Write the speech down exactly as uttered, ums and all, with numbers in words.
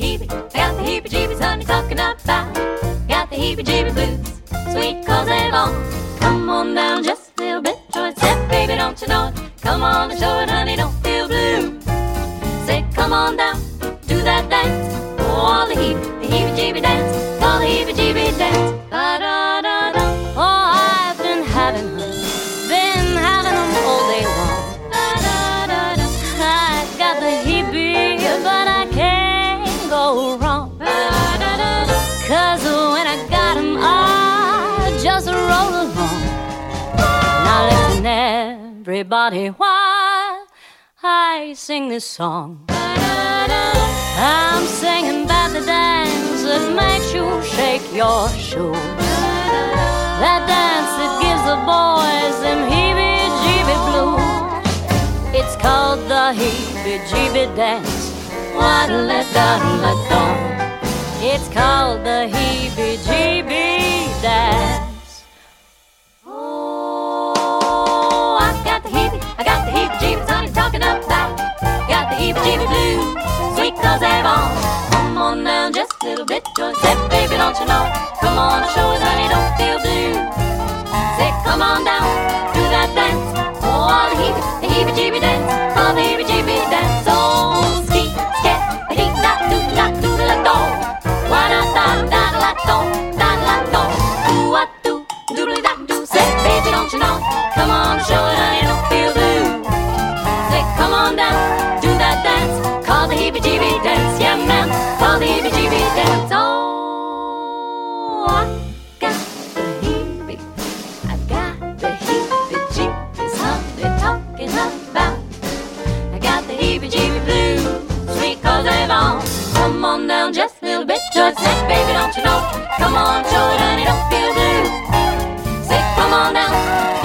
heebie, I got the heebie-jeebies, honey, talking about. Got the heebie-jeebie blues, sweet cause they've all. Come on down just a little bit, Joy said, baby, don't you know it? Come on and show it, honey, don't feel blue. Say, come on down, do that dance. Oh, all the heebie, the heebie-jeebie dance, all the heebie-jeebie dance. Ba-da-da-da. Oh, I've been having them, been having them all day long. Ba-da-da-da. I got the heebie, but I can't go wrong. Ba-da-da-da. Cause when I got them, I just roll along. Now listen, everybody, while I sing this song. I'm singing about the dance that makes you shake your shoes. That dance that gives the boys them heebie-jeebie blues. It's called the heebie-jeebie dance. Wa-da-la-da-da-da. It's called the heebie-jeebie dance. Oh, I got the heebie, I got the heebie-jeebies, honey, talking about. Got the heebie-jeebie blues, sweet cause they've all. Come on down just a little bit, Joy said, baby, don't you know? Come on, show it, honey, don't feel blue. Say, come on down, do that dance. Oh, all the heebie, the heebie-jeebie dance, all the heebie-jeebie dance. Oh, ski, scat, a dee da do da do da do. Wa da da da da do, da da do. Do what do, do da do. Say, baby, don't you know? Come on, show it, honey, don't feel blue. Say, come on down, do that dance, call the heebie-jeebie dance, yeah man, call the heebie-jeebie dance. Oh, I got the heebie, I got the heebie-jeebies, honey, talking about. I got the heebie-jeebie blues, sweet cause they've all. Come on down just a little bit, George said, baby, don't you know? Come on, show it, honey, don't feel blue. Say, come on down.